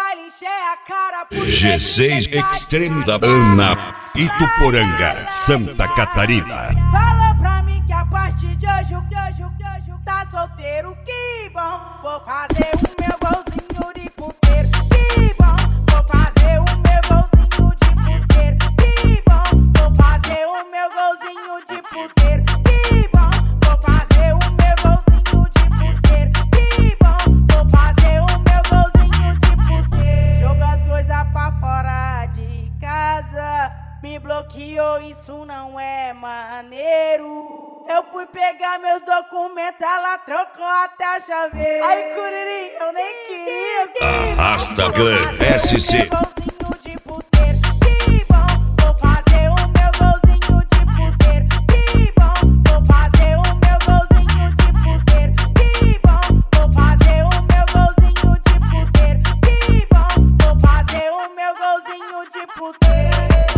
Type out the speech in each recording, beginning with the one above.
baile, encher a cara. G6 Extreme da Ana, Ituporanga, Santa Catarina. Fala pra mim que a partir de hoje tá solteiro, que bom. Vou fazer o meu golzinho de puteiro, que bom. Vou fazer o meu golzinho de puteiro, que bom. Vou fazer o meu golzinho de puteiro, que bom. Vou fazer o meu golzinho de puteiro, que bom. Vou fazer o meu golzinho de puteiro. Jogo as coisas pra fora de casa, me bloqueou, isso não é maneiro. Eu fui pegar meus documentos, ela trocou até a chaveira. Ai, Curiri, eu nem queria. Arrasta Clã SC. Golzinho de puteiro, que bom. Vou fazer o meu golzinho de puteiro, que bom. Vou fazer o meu golzinho de puteiro, que bom. Vou fazer o meu golzinho de puteiro, que bom. Vou fazer o meu golzinho de puteiro.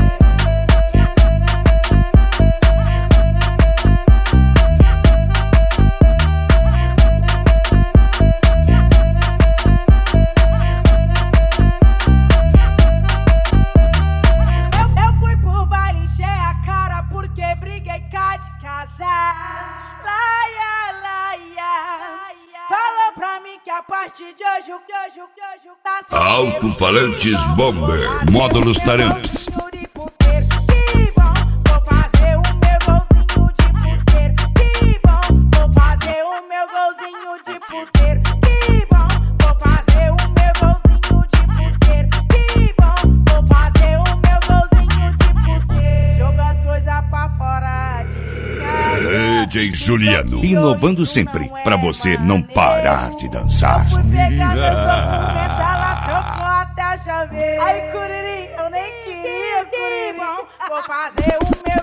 Fala pra mim que a partir de hoje tá solteiro. Alto-falantes Bomber, módulos Taramps. Que bom, vou fazer o meu golzinho de puteiro, que bom. Vou fazer o meu golzinho de puteiro, que bom. Vou fazer o meu golzinho de puteiro, que bom. Vou fazer o meu golzinho de puteiro. Joga as coisas pra fora de casa. DJ Juliano, inovando sempre, pra você não parar de dançar. Fui pegar meus documentos, ela trocou até a chaveira. Ai, Curiri, eu nem queria, Curiri, bom. Vou fazer o meu